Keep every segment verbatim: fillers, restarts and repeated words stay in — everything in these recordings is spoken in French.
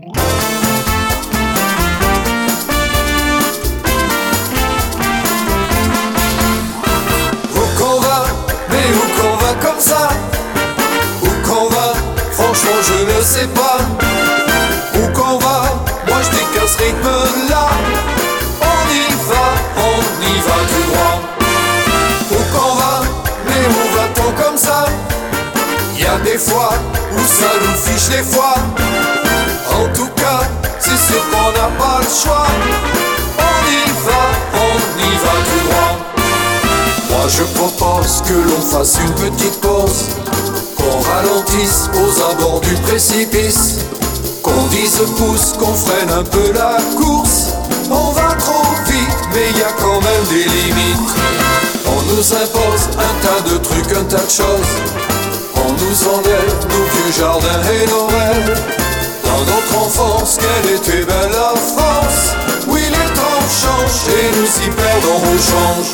Où qu'on va, mais où qu'on va comme ça? Où qu'on va, franchement je ne sais pas. Où qu'on va, moi je dis qu'à ce rythme là, on y va, on y va tout droit. Où qu'on va, mais où va-t-on comme ça? Y a des fois où ça nous fiche les fois. En tout cas, c'est sûr qu'on n'a pas le choix. On y va, on y va tout droit. Moi je propose que l'on fasse une petite pause, qu'on ralentisse aux abords du précipice, qu'on dise pouce, qu'on freine un peu la course. On va trop vite, mais y a quand même des limites. On nous impose un tas de trucs, un tas de choses. On nous enlève nos vieux jardins et nos rêves. Dans notre enfance, quelle était belle la France. Oui, les temps changent et nous y perdons au change.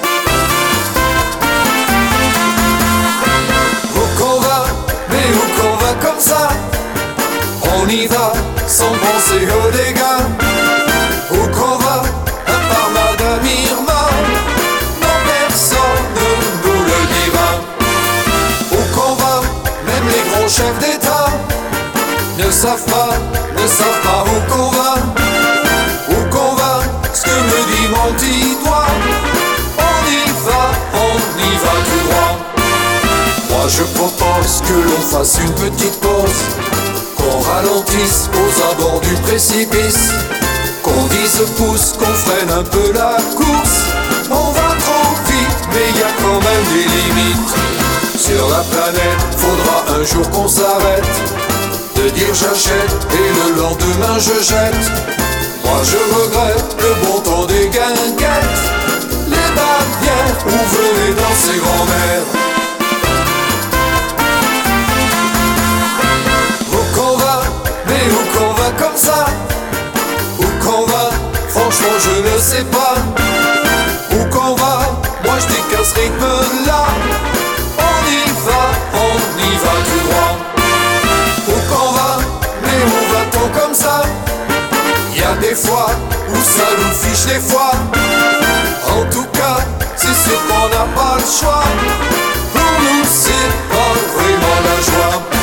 Où qu'on va, mais où qu'on va comme ça? On y va sans penser aux dégâts. Où qu'on va, à part Madame Irma, non personne ne nous le dira. Où qu'on va, même les grands chefs d'État ne savent pas, ne savent pas où qu'on va. Où qu'on va, ce que me dit mon petit doigt. On y va, on y va tout droit. Moi je propose que l'on fasse une petite pause, qu'on ralentisse aux abords du précipice, qu'on dise pouce, qu'on freine un peu la course. On va trop vite, mais y a quand même des limites. Sur la planète, faudra un jour qu'on s'arrête de dire j'achète et le lendemain je jette. Moi je regrette le bon temps des guinguettes, les barrières où venaient danser grand-mère. Où qu'on va, mais où qu'on va comme ça? Où qu'on va, franchement je ne sais pas. Où qu'on va, moi je dis qu'à ce rythme là, on y va, on y va tout droit. Où qu'on va, mais où va-t-on comme ça? Y a des fois où ça nous fiche les fois. En tout cas, c'est sûr qu'on n'a pas le choix. Pour nous c'est pas vraiment la joie.